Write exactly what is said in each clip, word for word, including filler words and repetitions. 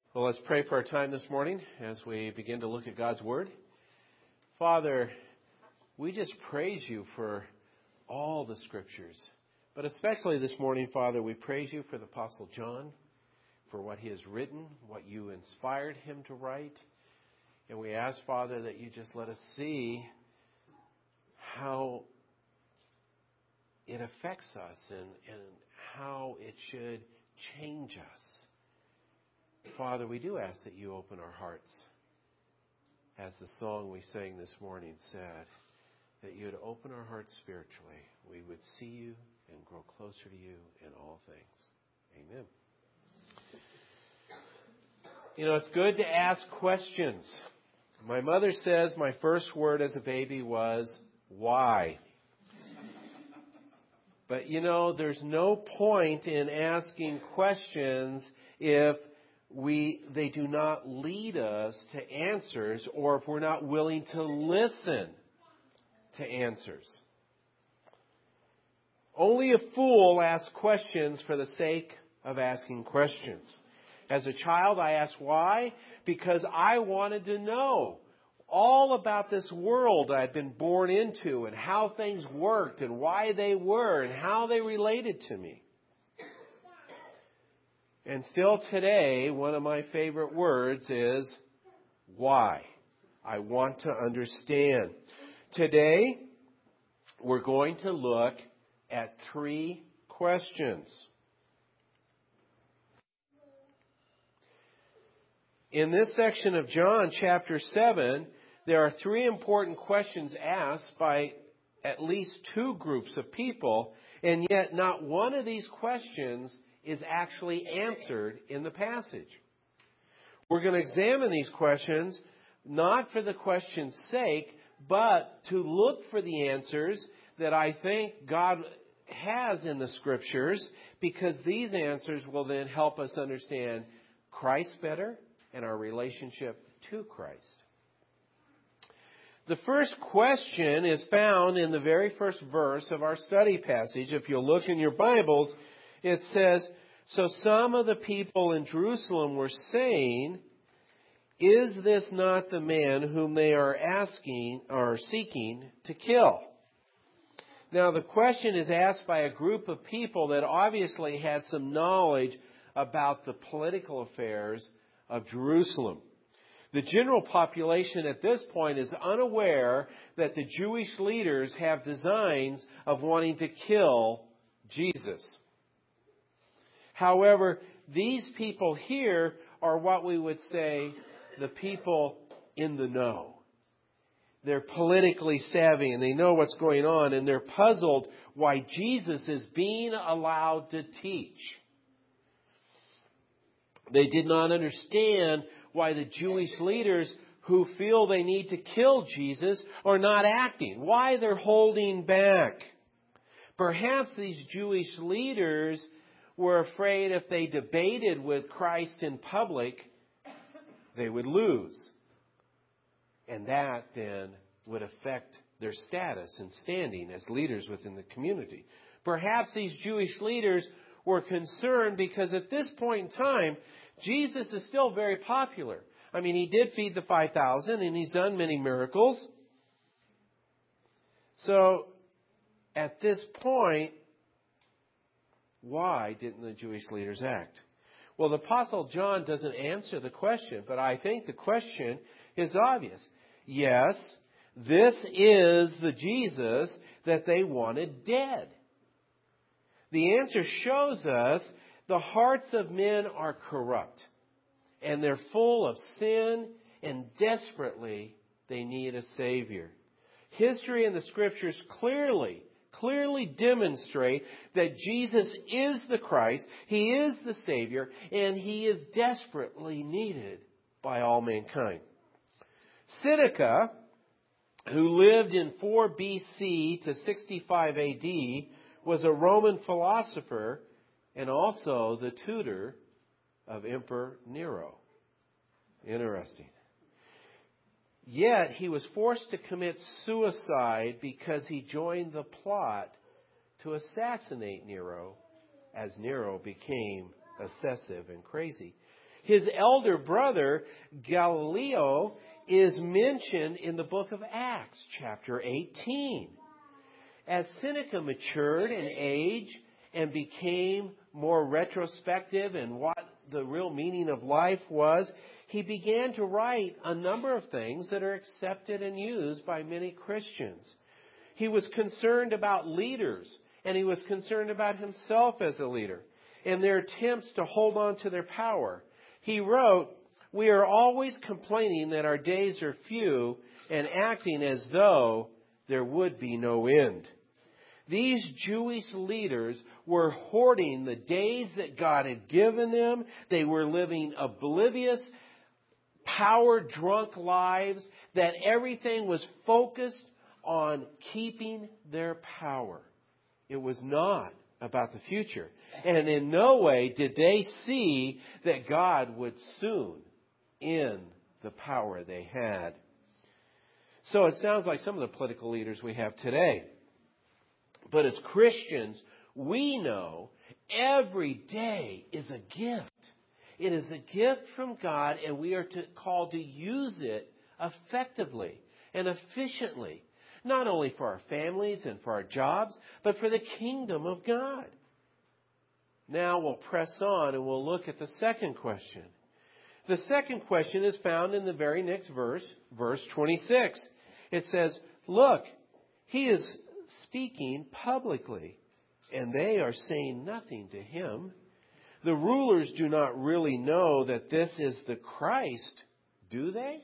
Well, let's pray for our time this morning as we begin to look at God's Word. Father, we just praise you for all the Scriptures. But especially this morning, Father, we praise you for the Apostle John, for what he has written, what you inspired him to write. And we ask, Father, that you just let us see how it affects us and, and how it should change us. Father, we do ask that you open our hearts, as the song we sang this morning said, that you would open our hearts spiritually. We would see you and grow closer to you in all things. Amen. You know, it's good to ask questions. My mother says my first word as a baby was, why? But, you know, there's no point in asking questions if we they do not lead us to answers, or if we're not willing to listen to answers. Only a fool asks questions for the sake of asking questions. As a child, I asked why? Because I wanted to know all about this world I'd been born into and how things worked and why they were and how they related to me. And still today, one of my favorite words is why. I want to understand. Today, we're going to look at three questions. In this section of John chapter seven, there are three important questions asked by at least two groups of people, and yet not one of these questions is actually answered in the passage. We're going to examine these questions not for the question's sake, but to look for the answers that I think God has in the Scriptures, because these answers will then help us understand Christ better and our relationship to Christ. The first question is found in the very first verse of our study passage. If you'll look in your Bibles, it says, "So some of the people in Jerusalem were saying, 'Is this not the man whom they are asking or seeking to kill?'" Now, the question is asked by a group of people that obviously had some knowledge about the political affairs of Jerusalem. The general population at this point is unaware that the Jewish leaders have designs of wanting to kill Jesus. However, these people here are what we would say the people in the know. They're politically savvy and they know what's going on, and they're puzzled why Jesus is being allowed to teach. They did not understand why the Jewish leaders who feel they need to kill Jesus are not acting, why they're holding back. Perhaps these Jewish leaders were afraid if they debated with Christ in public, they would lose. And that then would affect their status and standing as leaders within the community. Perhaps these Jewish leaders were concerned because at this point in time, Jesus is still very popular. I mean, he did feed the five thousand and he's done many miracles. So, at this point, why didn't the Jewish leaders act? Well, the Apostle John doesn't answer the question, but I think the question is obvious. Yes, this is the Jesus that they wanted dead. The answer shows us the hearts of men are corrupt, and they're full of sin, and desperately they need a Savior. History and the Scriptures clearly clearly demonstrate that Jesus is the Christ, He is the Savior, and He is desperately needed by all mankind. Seneca, who lived in four B C to sixty-five A D, was a Roman philosopher and also the tutor of Emperor Nero. Interesting. Yet he was forced to commit suicide because he joined the plot to assassinate Nero as Nero became obsessive and crazy. His elder brother, Galileo, is mentioned in the book of Acts, chapter eighteen. As Seneca matured in age and became more retrospective in what the real meaning of life was, he began to write a number of things that are accepted and used by many Christians. He was concerned about leaders, and he was concerned about himself as a leader and their attempts to hold on to their power. He wrote, "We are always complaining that our days are few and acting as though there would be no end." These Jewish leaders were hoarding the days that God had given them. They were living oblivious, power-drunk lives, that everything was focused on keeping their power. It was not about the future. And in no way did they see that God would soon end the power they had. So it sounds like some of the political leaders we have today. But as Christians, we know every day is a gift. It is a gift from God, and we are to, called to use it effectively and efficiently, not only for our families and for our jobs, but for the kingdom of God. Now we'll press on and we'll look at the second question. The second question is found in the very next verse, verse twenty-six. It says, "Look, he is speaking publicly, and they are saying nothing to him. The rulers do not really know that this is the Christ, do they?"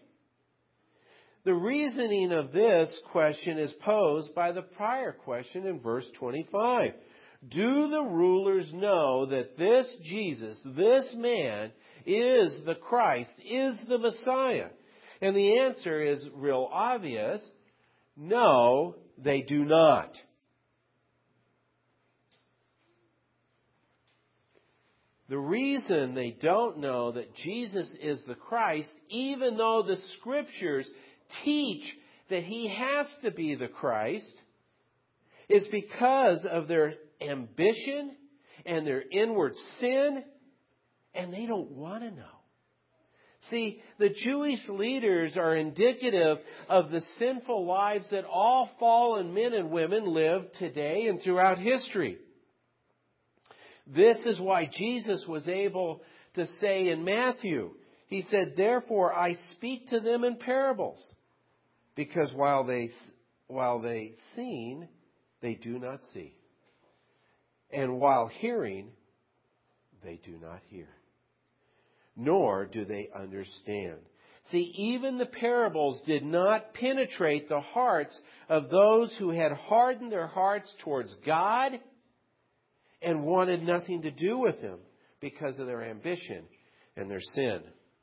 The reasoning of this question is posed by the prior question in verse twenty-five. Do the rulers know that this Jesus, this man, is the Christ, is the Messiah? And the answer is real obvious. No, they do not. The reason they don't know that Jesus is the Christ, even though the Scriptures teach that He has to be the Christ, is because of their ambition and their inward sin, and they don't want to know. See, the Jewish leaders are indicative of the sinful lives that all fallen men and women live today and throughout history. This is why Jesus was able to say in Matthew, He said, "Therefore I speak to them in parables, because while they while they seeing, they do not see, and while hearing, they do not hear, nor do they understand." See, even the parables did not penetrate the hearts of those who had hardened their hearts towards God and wanted nothing to do with Him because of their ambition and their sin.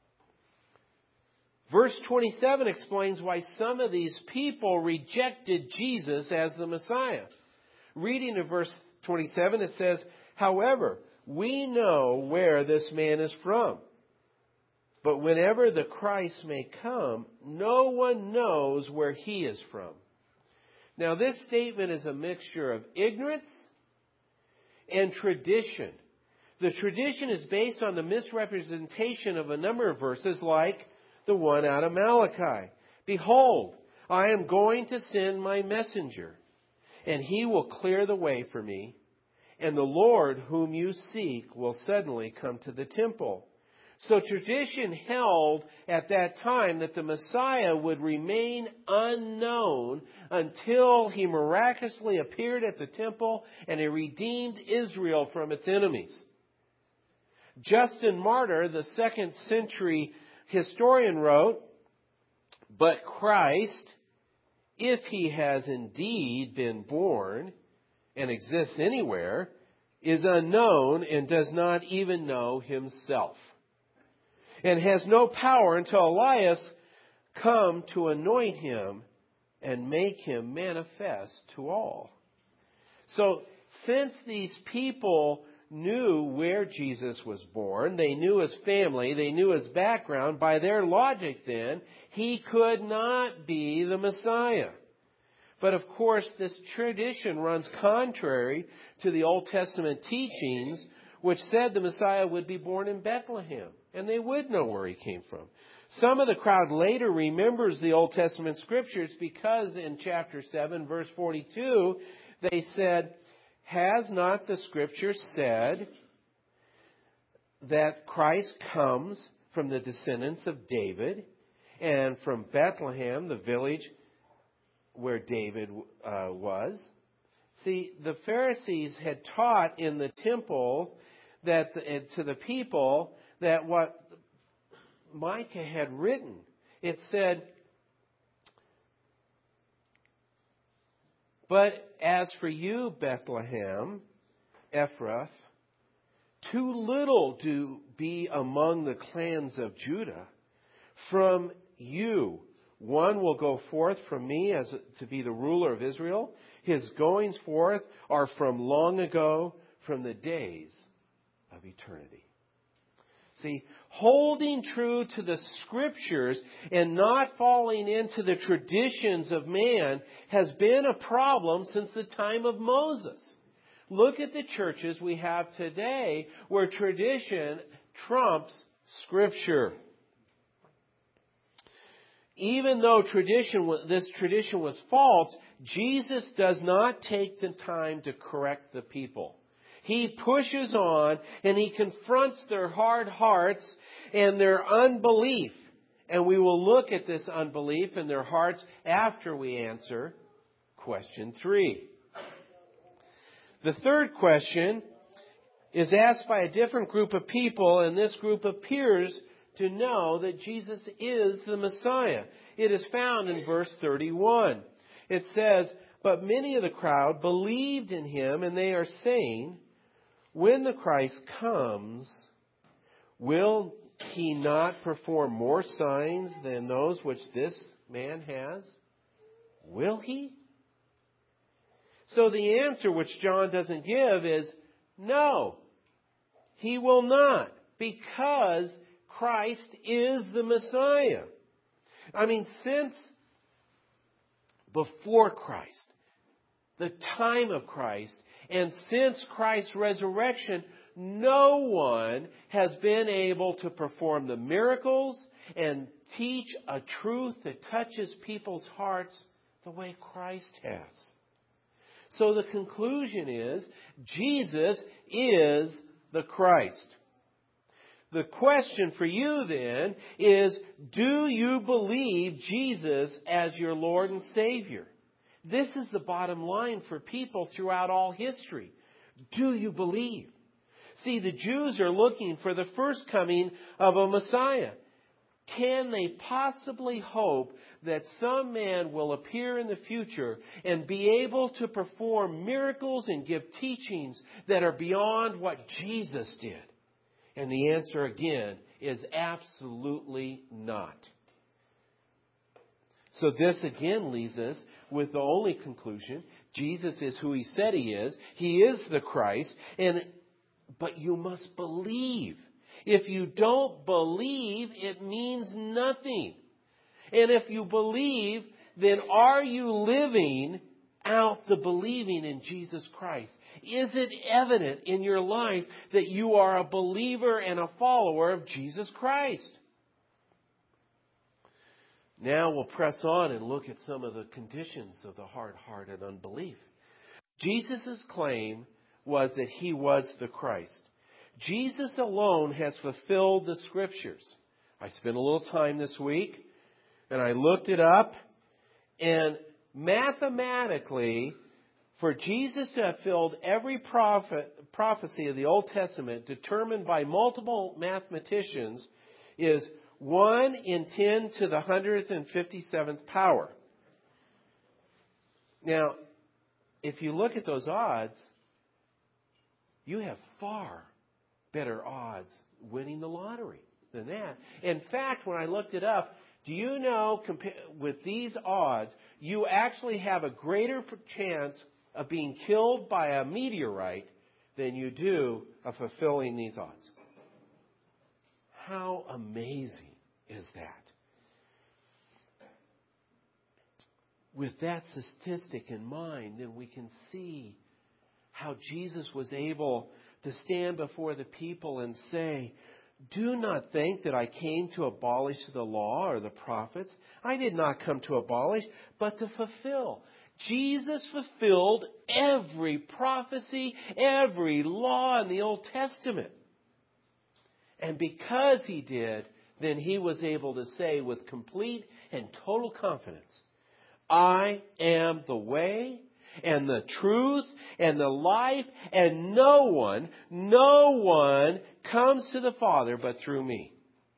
Verse twenty-seven explains why some of these people rejected Jesus as the Messiah. Reading in verse twenty-seven, it says, "However, we know where this man is from. But whenever the Christ may come, no one knows where He is from." Now, this statement is a mixture of ignorance and tradition. The tradition is based on the misrepresentation of a number of verses like the one out of Malachi. "Behold, I am going to send my messenger, and he will clear the way for me. And the Lord whom you seek will suddenly come to the temple." So tradition held at that time that the Messiah would remain unknown until He miraculously appeared at the temple and He redeemed Israel from its enemies. Justin Martyr, the second century historian, wrote, "But Christ, if He has indeed been born and exists anywhere, is unknown and does not even know Himself, and has no power until Elias come to anoint Him and make Him manifest to all." So, since these people knew where Jesus was born, they knew His family, they knew His background, by their logic then, He could not be the Messiah. But of course, this tradition runs contrary to the Old Testament teachings, which said the Messiah would be born in Bethlehem and they would know where he came from. Some of the crowd later remembers the Old Testament scriptures because in chapter seven, verse forty-two, they said, has not the scripture said that Christ comes from the descendants of David and from Bethlehem, the village where David uh, was? See, the Pharisees had taught in the temple that the, to the people that what Micah had written, it said, but as for you, Bethlehem, Ephrath, too little to be among the clans of Judah. From you, one will go forth from me as to be the ruler of Israel. His goings forth are from long ago, from the days of eternity. See, holding true to the scriptures and not falling into the traditions of man has been a problem since the time of Moses. Look at the churches we have today where tradition trumps scripture. Even though tradition, this tradition was false, Jesus does not take the time to correct the people. He pushes on and he confronts their hard hearts and their unbelief. And we will look at this unbelief in their hearts after we answer question three. The third question is asked by a different group of people, and this group appears to know that Jesus is the Messiah. It is found in verse thirty-one. It says, but many of the crowd believed in him, and they are saying, when the Christ comes, will he not perform more signs than those which this man has? Will he? So the answer which John doesn't give is no, he will not, because Christ is the Messiah. I mean, since before Christ, the time of Christ, and since Christ's resurrection, no one has been able to perform the miracles and teach a truth that touches people's hearts the way Christ has. So the conclusion is, Jesus is the Christ. The question for you then is, do you believe Jesus as your Lord and Savior? This is the bottom line for people throughout all history. Do you believe? See, the Jews are looking for the first coming of a Messiah. Can they possibly hope that some man will appear in the future and be able to perform miracles and give teachings that are beyond what Jesus did? And the answer again is absolutely not. So this again leaves us with the only conclusion. Jesus is who he said he is. He is the Christ. And but you must believe. If you don't believe, it means nothing. And if you believe, then are you living out the believing in Jesus Christ? Is it evident in your life that you are a believer and a follower of Jesus Christ? Now we'll press on and look at some of the conditions of the hard-hearted unbelief. Jesus' claim was that he was the Christ. Jesus alone has fulfilled the Scriptures. I spent a little time this week, and I looked it up, and mathematically, for Jesus to have filled every prophet, prophecy of the Old Testament, determined by multiple mathematicians, is one in ten to the one hundred fifty-seventh power. Now, if you look at those odds, you have far better odds winning the lottery than that. In fact, when I looked it up, do you know, with these odds, you actually have a greater chance of being killed by a meteorite than you do of fulfilling these odds. How amazing is that? With that statistic in mind, then we can see how Jesus was able to stand before the people and say, Do not think that I came to abolish the law or the prophets. I did not come to abolish, but to fulfill. Jesus fulfilled every prophecy, every law in the Old Testament. And because He did, then He was able to say with complete and total confidence, I am the way and the truth and the life, and no one, no one comes to the Father but through me.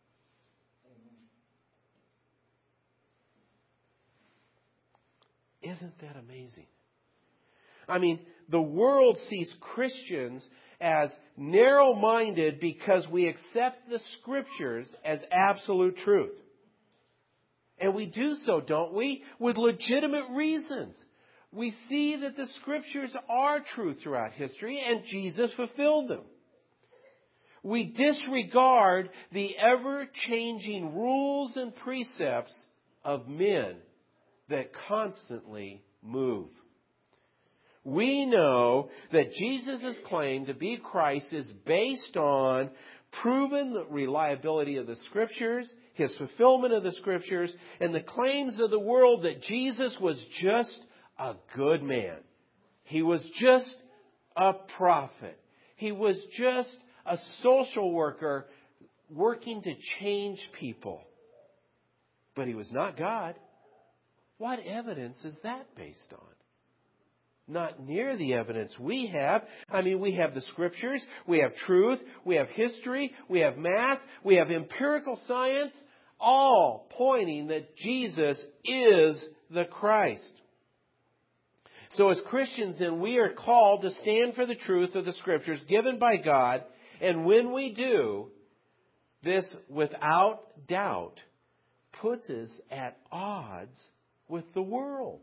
Isn't that amazing? I mean, the world sees Christians as narrow-minded because we accept the Scriptures as absolute truth. And we do so, don't we? With legitimate reasons. We see that the Scriptures are true throughout history, and Jesus fulfilled them. We disregard the ever-changing rules and precepts of men that constantly move. We know that Jesus' claim to be Christ is based on proven reliability of the Scriptures, His fulfillment of the Scriptures, and the claims of the world that Jesus was just a good man. He was just a prophet. He was just a social worker working to change people. But He was not God. What evidence is that based on? Not near the evidence we have. I mean, we have the Scriptures, we have truth, we have history, we have math, we have empirical science, all pointing that Jesus is the Christ. So as Christians, then, we are called to stand for the truth of the Scriptures given by God. And when we do, this, without doubt, puts us at odds with the world.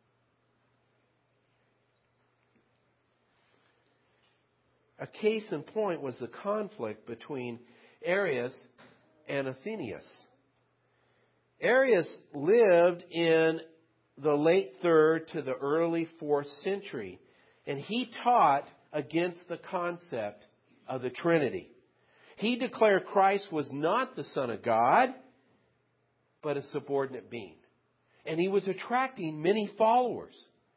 A case in point was the conflict between Arius and Athenaeus. Arius lived in the late third to the early fourth century, and he taught against the concept of the Trinity. He declared Christ was not the Son of God, but a subordinate being. And he was attracting many followers.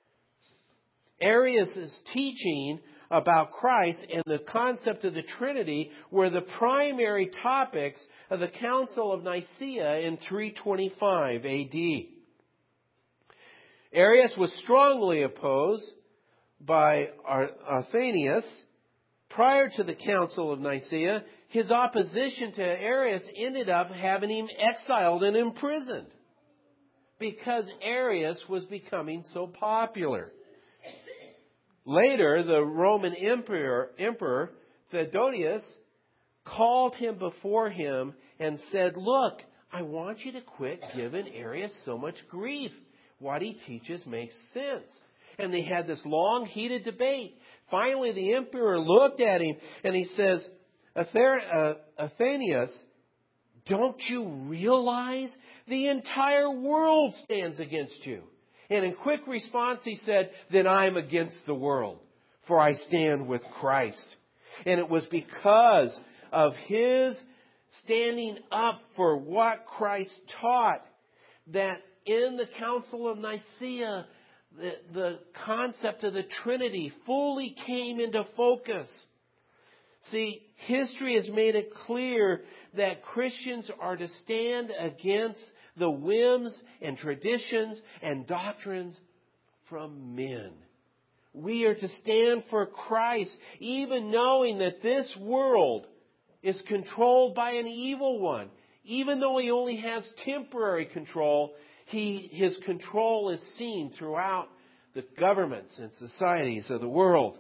Arius' teaching about Christ and the concept of the Trinity were the primary topics of the Council of Nicaea in three twenty-five A D. Arius was strongly opposed by Athenaeus. Prior to the Council of Nicaea, his opposition to Arius ended up having him exiled and imprisoned because Arius was becoming so popular. Later, the Roman Emperor, Emperor Theodosius called him before him and said, "Look, I want you to quit giving Arius so much grief. What he teaches makes sense." And they had this long, heated debate. Finally, the emperor looked at him and he says, "Athenaeus, don't you realize the entire world stands against you?" And in quick response, he said, "Then I am against the world, for I stand with Christ." And it was because of his standing up for what Christ taught that in the Council of Nicaea, the, the concept of the Trinity fully came into focus. See, history has made it clear that Christians are to stand against the whims and traditions and doctrines from men. We are to stand for Christ, even knowing that this world is controlled by an evil one. Even though he only has temporary control, he, his control is seen throughout the governments and societies of the world.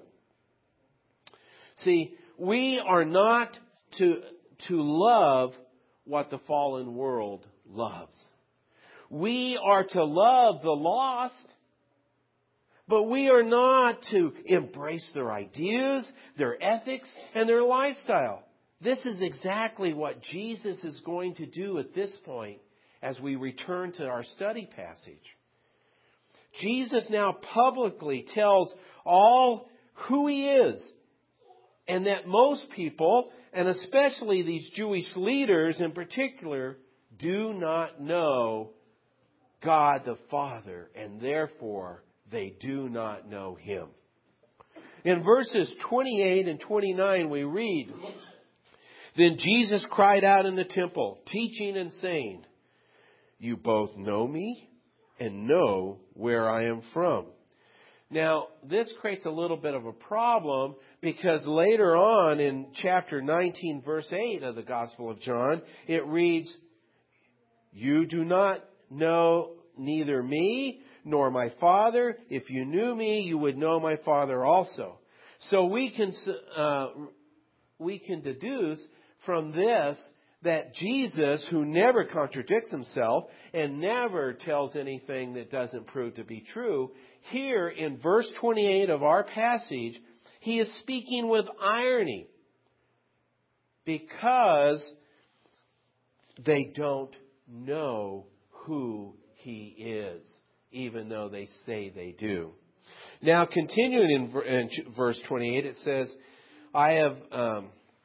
See, we are not to, to love what the fallen world loves. We are to love the lost, but we are not to embrace their ideas, their ethics, and their lifestyle. This is exactly what Jesus is going to do at this point as we return to our study passage. Jesus now publicly tells all who he is And that most people, and especially these Jewish leaders in particular, do not know God the Father, and therefore they do not know Him. In verses twenty-eight and twenty-nine we read, "Then Jesus cried out in the temple, teaching and saying, 'You both know me and know where I am from.'" Now, this creates a little bit of a problem because later on in chapter nineteen, verse eight of the Gospel of John, it reads, "You do not know neither me nor my Father. If you knew me, you would know my Father also." So we can uh, we can deduce from this that Jesus, who never contradicts himself and never tells anything that doesn't prove to be true, here in verse twenty-eight of our passage, he is speaking with irony because they don't know who he is, even though they say they do. Now, continuing in, in verse twenty-eight, it says, I have... Um,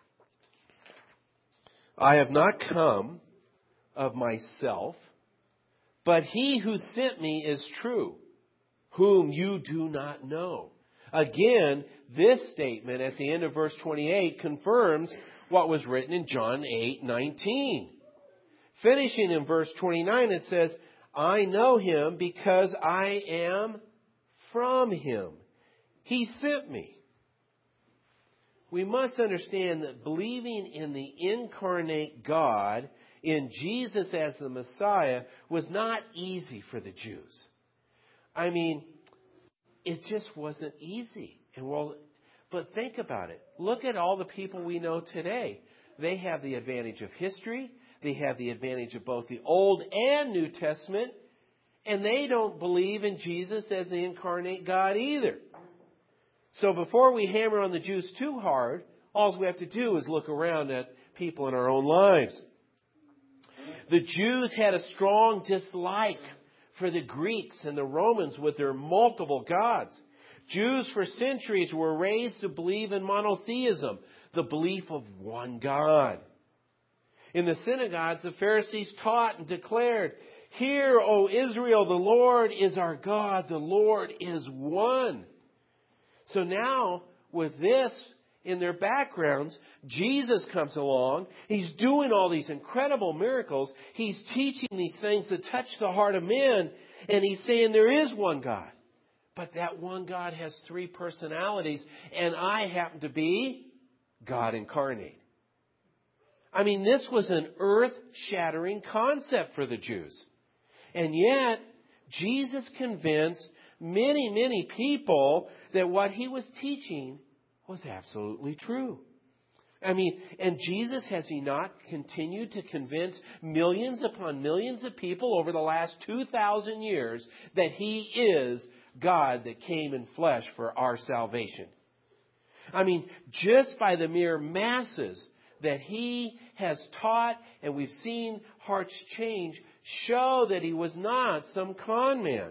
I have not come of myself, but he who sent me is true, whom you do not know. Again, this statement at the end of verse twenty-eight confirms what was written in John eight nineteen. Finishing in verse twenty-nine, it says, I know him because I am from him. He sent me. We must understand that believing in the incarnate God, in Jesus as the Messiah, was not easy for the Jews. I mean, it just wasn't easy. And well, but think about it. Look at all the people we know today. They have the advantage of history. They have the advantage of both the Old and New Testament. And they don't believe in Jesus as the incarnate God either. So before we hammer on the Jews too hard, all we have to do is look around at people in our own lives. The Jews had a strong dislike for the Greeks and the Romans with their multiple gods. Jews for centuries were raised to believe in monotheism, the belief of one God. In the synagogues, the Pharisees taught and declared, Hear, O Israel, the Lord is our God, the Lord is one. So now, with this in their backgrounds, Jesus comes along. He's doing all these incredible miracles. He's teaching these things that touch the heart of men. And he's saying there is one God. But that one God has three personalities. And I happen to be God incarnate. I mean, this was an earth-shattering concept for the Jews. And yet, Jesus convinced many, many people that what he was teaching was absolutely true. I mean, and Jesus, has he not continued to convince millions upon millions of people over the last two thousand years that he is God that came in flesh for our salvation? I mean, just by the mere masses that he has taught, and we've seen hearts change, show that he was not some con man.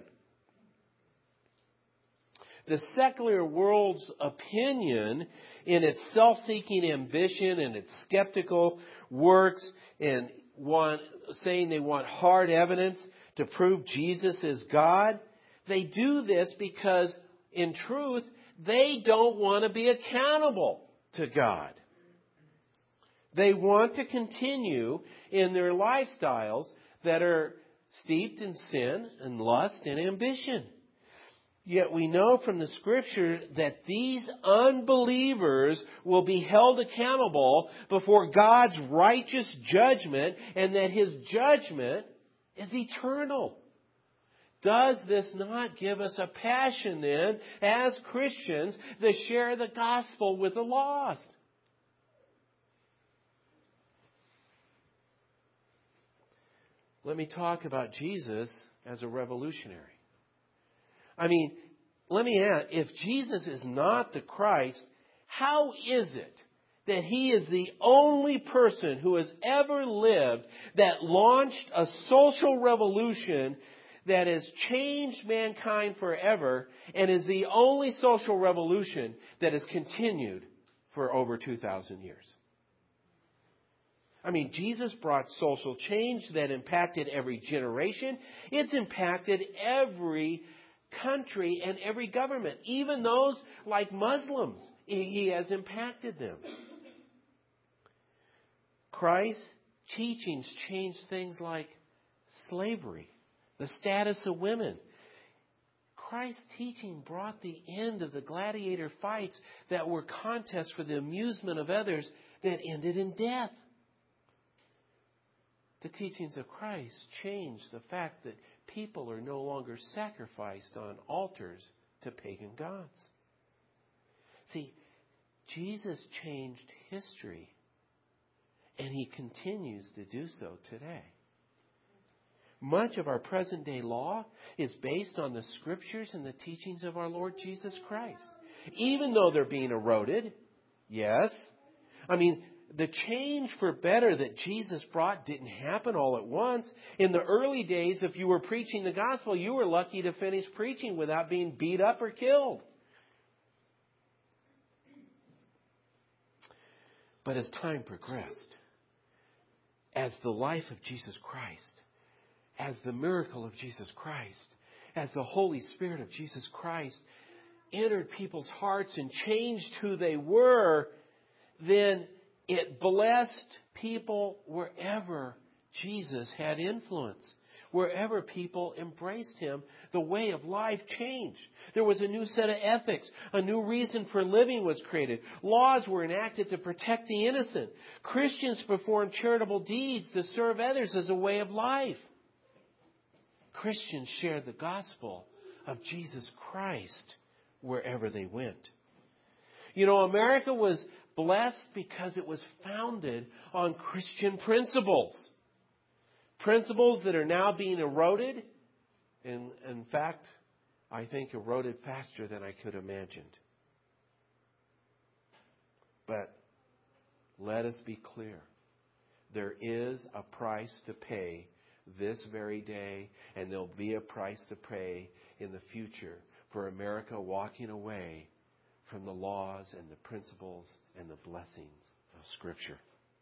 The secular world's opinion, in its self-seeking ambition and its skeptical works and want, saying they want hard evidence to prove Jesus is God, they do this because, in truth, they don't want to be accountable to God. They want to continue in their lifestyles that are steeped in sin and lust and ambition. Yet we know from the Scripture that these unbelievers will be held accountable before God's righteous judgment, and that His judgment is eternal. Does this not give us a passion then, as Christians, to share the gospel with the lost? Let me talk about Jesus as a revolutionary. I mean, let me ask, if Jesus is not the Christ, how is it that He is the only person who has ever lived that launched a social revolution that has changed mankind forever, and is the only social revolution that has continued for over two thousand years. I mean, Jesus brought social change that impacted every generation. It's impacted every country and every government. Even those like Muslims, He has impacted them. Christ's teachings changed things like slavery, the status of women. Christ's teaching brought the end of the gladiator fights that were contests for the amusement of others that ended in death. The teachings of Christ changed the fact that people are no longer sacrificed on altars to pagan gods. See, Jesus changed history, and He continues to do so today. Much of our present day law is based on the Scriptures and the teachings of our Lord Jesus Christ. Even though they're being eroded, yes. I mean, the change for better that Jesus brought didn't happen all at once. In the early days, if you were preaching the gospel, you were lucky to finish preaching without being beat up or killed. But as time progressed, as the life of Jesus Christ, as the miracle of Jesus Christ, as the Holy Spirit of Jesus Christ entered people's hearts and changed who they were, then it blessed people wherever Jesus had influence. Wherever people embraced Him, the way of life changed. There was a new set of ethics. A new reason for living was created. Laws were enacted to protect the innocent. Christians performed charitable deeds to serve others as a way of life. Christians shared the gospel of Jesus Christ wherever they went. You know, America was blessed because it was founded on Christian principles. Principles that are now being eroded. And in fact, I think eroded faster than I could have imagined. But let us be clear. There is a price to pay this very day, and there'll be a price to pay in the future for America walking away from the laws and the principles and the blessings of Scripture.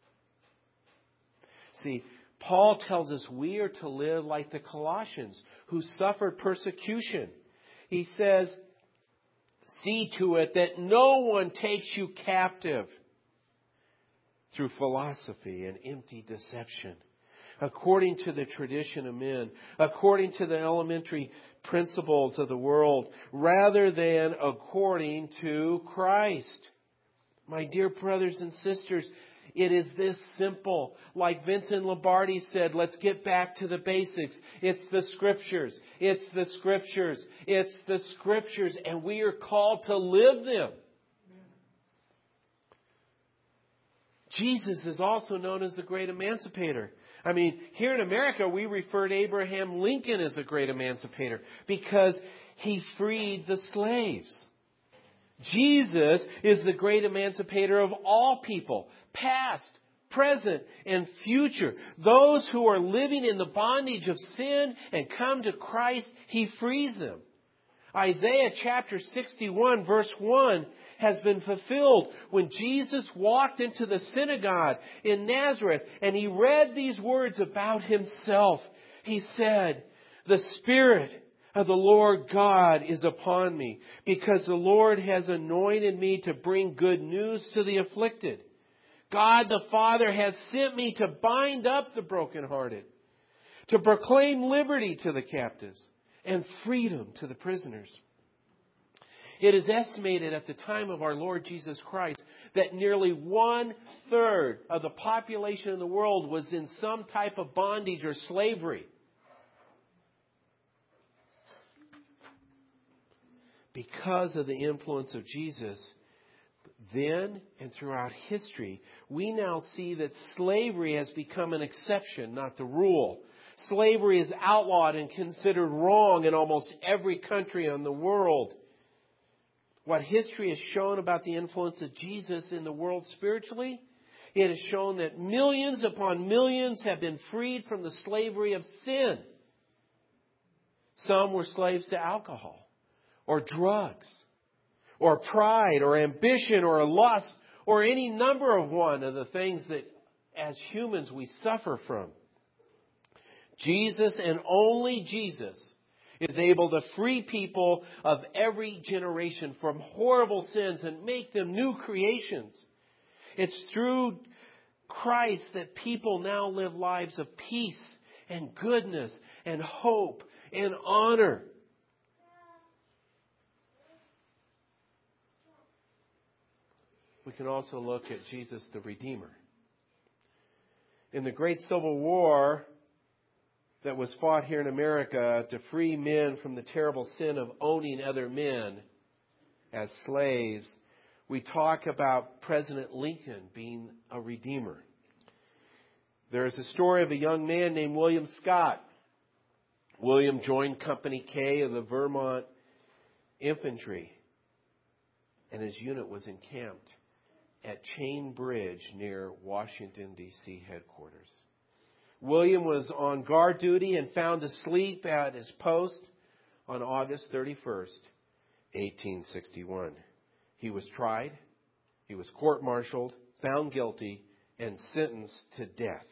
See, Paul tells us we are to live like the Colossians who suffered persecution. He says, see to it that no one takes you captive through philosophy and empty deception, according to the tradition of men, according to the elementary principles of the world, rather than according to Christ. My dear brothers and sisters, it is this simple. Like Vincent Lombardi said, let's get back to the basics. It's the Scriptures. It's the Scriptures. It's the Scriptures, and we are called to live them. Jesus is also known as the great emancipator. I mean, here in America, we refer to Abraham Lincoln as a great emancipator because he freed the slaves. Jesus is the great emancipator of all people, past, present, and future. Those who are living in the bondage of sin and come to Christ, He frees them. Isaiah chapter sixty-one verse one has been fulfilled when Jesus walked into the synagogue in Nazareth and He read these words about Himself. He said, "The Spirit of the Lord God is upon me, because the Lord has anointed me to bring good news to the afflicted. God the Father has sent me to bind up the brokenhearted, to proclaim liberty to the captives and freedom to the prisoners." It is estimated at the time of our Lord Jesus Christ that nearly one third of the population in the world was in some type of bondage or slavery. Because of the influence of Jesus, then and throughout history, we now see that slavery has become an exception, not the rule. Slavery is outlawed and considered wrong in almost every country in the world. What history has shown about the influence of Jesus in the world spiritually, it has shown that millions upon millions have been freed from the slavery of sin. Some were slaves to alcohol, or drugs, or pride, or ambition, or lust, or any number of one of the things that as humans we suffer from. Jesus and only Jesus is able to free people of every generation from horrible sins and make them new creations. It's through Christ that people now live lives of peace and goodness and hope and honor. We can also look at Jesus the Redeemer. In the Great Civil War that was fought here in America to free men from the terrible sin of owning other men as slaves, we talk about President Lincoln being a redeemer. There is a story of a young man named William Scott. William joined Company K of the Vermont Infantry, and his unit was encamped at Chain Bridge near Washington, D C headquarters. William was on guard duty and found asleep at his post on August thirty-first, eighteen sixty-one. He was tried, he was court-martialed, found guilty, and sentenced to death.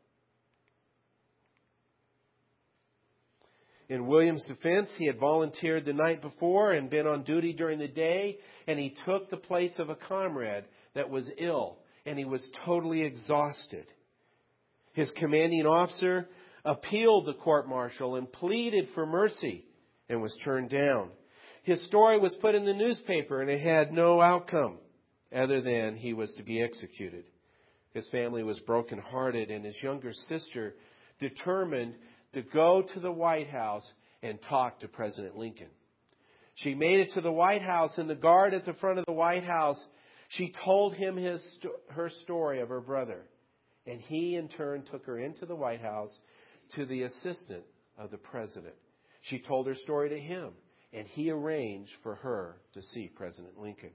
In William's defense, he had volunteered the night before and been on duty during the day, and he took the place of a comrade that was ill, and he was totally exhausted. His commanding officer appealed the court-martial and pleaded for mercy and was turned down. His story was put in the newspaper, and it had no outcome other than he was to be executed. His family was brokenhearted, and his younger sister determined to go to the White House and talk to President Lincoln. She made it to the White House, and the guard at the front of the White House, she told him his her story of her brother. And he, in turn, took her into the White House to the assistant of the president. She told her story to him, and he arranged for her to see President Lincoln.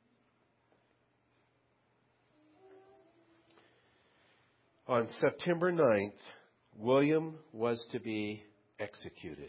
On September ninth, William was to be executed.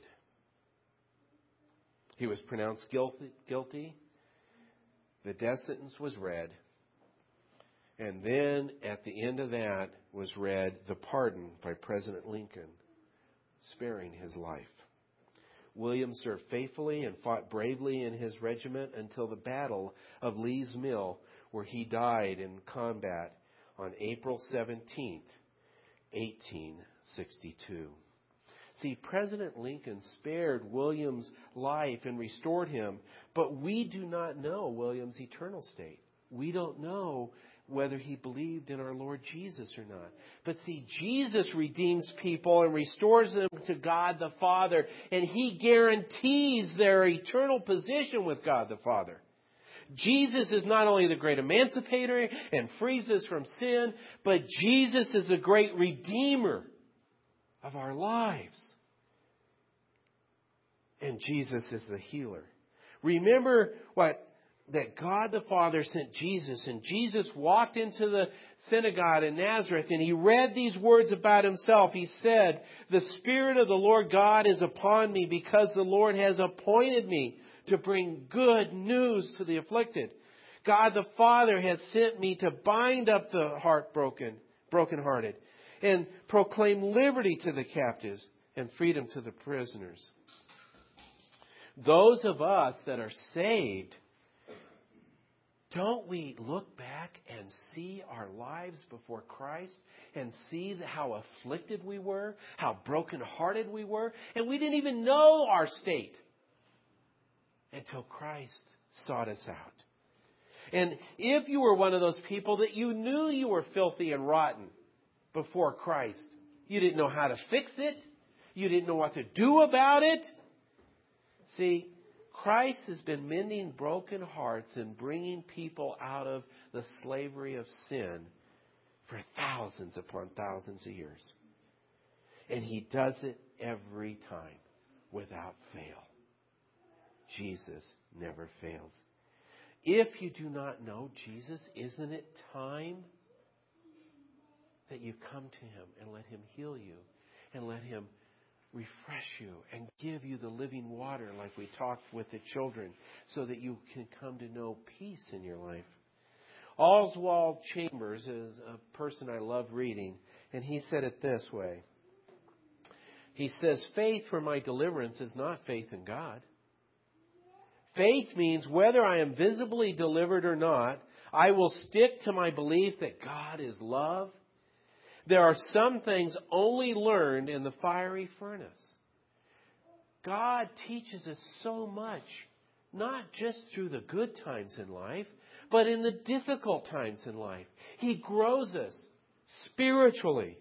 He was pronounced guilty. guilty. The death sentence was read. And then at the end of that was read the pardon by President Lincoln, sparing his life. William served faithfully and fought bravely in his regiment until the Battle of Lee's Mill, where he died in combat on April seventeenth, eighteen sixty-two. See, President Lincoln spared William's life and restored him, but we do not know William's eternal state. We don't know whether he believed in our Lord Jesus or not. But see, Jesus redeems people and restores them to God the Father, and He guarantees their eternal position with God the Father. Jesus is not only the great emancipator and frees us from sin, but Jesus is a great redeemer of our lives. And Jesus is the healer. Remember what that God the Father sent Jesus, and Jesus walked into the synagogue in Nazareth, and He read these words about Himself. He said, "The Spirit of the Lord God is upon me, because the Lord has appointed me to bring good news to the afflicted. God the Father has sent me to bind up the heartbroken, brokenhearted, and proclaim liberty to the captives and freedom to the prisoners." Those of us that are saved, don't we look back and see our lives before Christ and see how afflicted we were, how brokenhearted we were, and we didn't even know our state until Christ sought us out. And if you were one of those people that you knew you were filthy and rotten before Christ, you didn't know how to fix it, you didn't know what to do about it. See, Christ has been mending broken hearts and bringing people out of the slavery of sin for thousands upon thousands of years. And He does it every time without fail. Jesus never fails. If you do not know Jesus, isn't it time that you come to Him and let Him heal you and let Him refresh you and give you the living water like we talked with the children, so that you can come to know peace in your life? Oswald Chambers is a person I love reading, and he said it this way. He says, faith for my deliverance is not faith in God. Faith means whether I am visibly delivered or not, I will stick to my belief that God is love. There are some things only learned in the fiery furnace. God teaches us so much, not just through the good times in life, but in the difficult times in life. He grows us spiritually.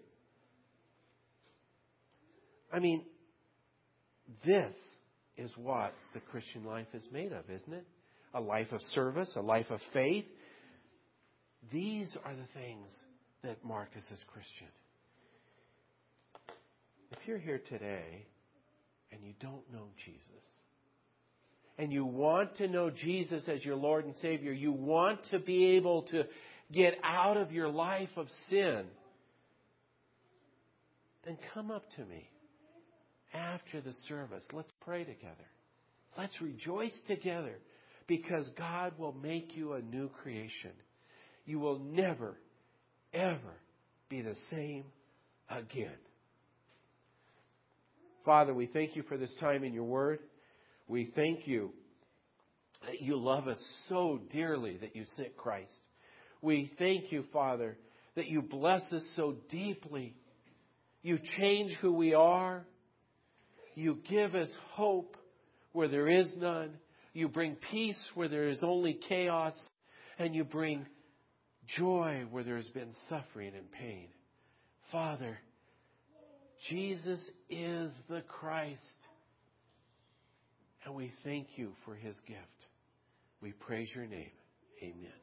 I mean, this is what the Christian life is made of, isn't it? A life of service, a life of faith. These are the things that mark us as Christian. If you're here today and you don't know Jesus, and you want to know Jesus as your Lord and Savior, you want to be able to get out of your life of sin, then come up to me after the service. Let's pray together. Let's rejoice together, because God will make you a new creation. You will never, ever be the same again. Father, we thank you for this time in your word. We thank you that you love us so dearly that you sent Christ. We thank you, Father, that you bless us so deeply. You change who we are. You give us hope where there is none. You bring peace where there is only chaos. And you bring joy where there has been suffering and pain. Father, Jesus is the Christ. And we thank you for his gift. We praise your name. Amen.